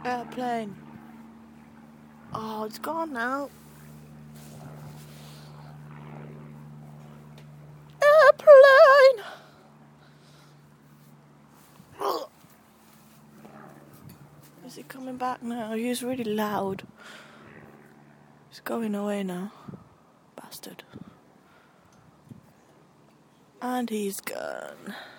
Airplane. Oh, it's gone now. Airplane. Oh. Is he coming back now? He's really loud. He's going away now. Bastard. And he's gone.